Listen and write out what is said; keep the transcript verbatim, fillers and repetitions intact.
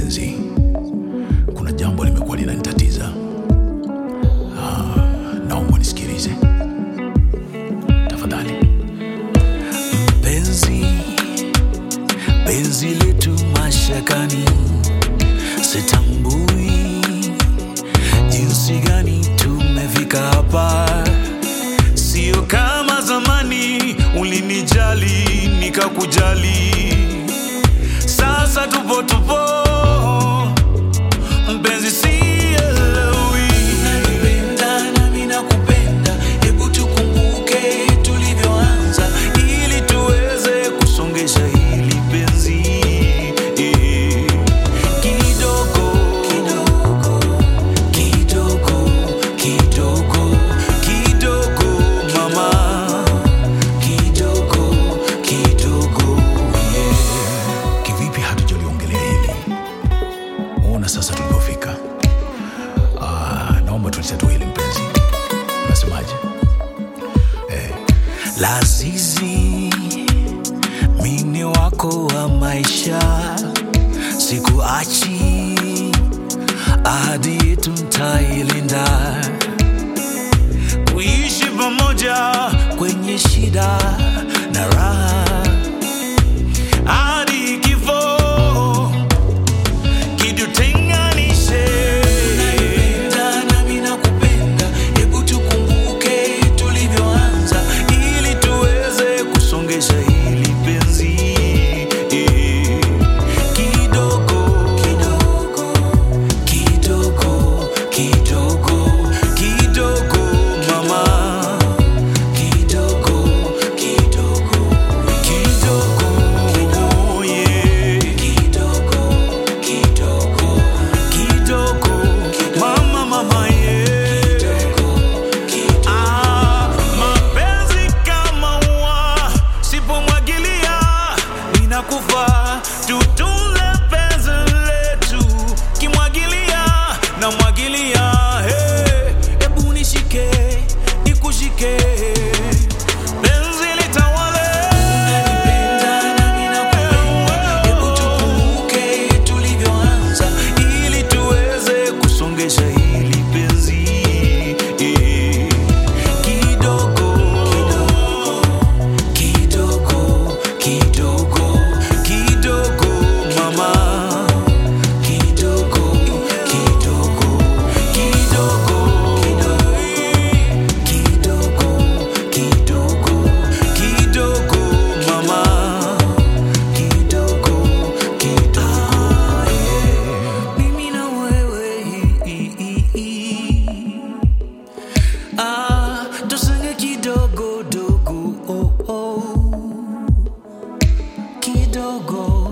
mpenzi, kuna jambo limekuwa linanitatiza. Ah, naomba nisikilize tafadhali. Mpenzi, penzi letu mashakani, sitambui jinsi gani tumefika hapa. Sio kama zamani ulinijali nikakujali, sasa tupo tupo mpenzi, sielewi. Unanipenda nami nakupenda, hebu tukumbuke tulivyoanza ili tuweze kusongesha hili penzi. Eh, kidogo kidogo kidogo kidogo kidogo mama, kidogo kidogo yeah. Kivipi hatujaliongelea hili? Muona sasa tulipofika. Ah, naomba tulitatue hili mpenzi. Unasemaje? Eh, Lazizi, mimi wako wa maisha, sikuachi, ahadi yetu nitailinda, kuishi pamoja kwenye shida na raha hadi kifo kitutenganishe. Unanipenda nami nakupenda, hebu tukumbuke tulivyoanza ili tuweze kusongesha hili penzi. Eh, kidogo kidogo kidogo kidogo kidogo mama, kidogo kidogo kidogo yeah. Kidogo kidogo kidogo mama mama yeah. Ah, mapenzi kama ua, sipomwagilia ninakufa. Tutunze penzi letu, kimwagilia na mwagilia. Hey, ebu nishike nikushike, penzi litawale. Unanipenda nami nakupenda, hebu tukumbuke tulivyoanza ili tuweze kusongesha hili penzi. Eh, kidogo kidogo kidogo kidogo mama, kidogo kidogo kidogo kidogo kidogo kidogo mama, kidogo kidogo yeah. Mimi na wewe ah, tusenge kidogo dogo oh, oh. Kidogo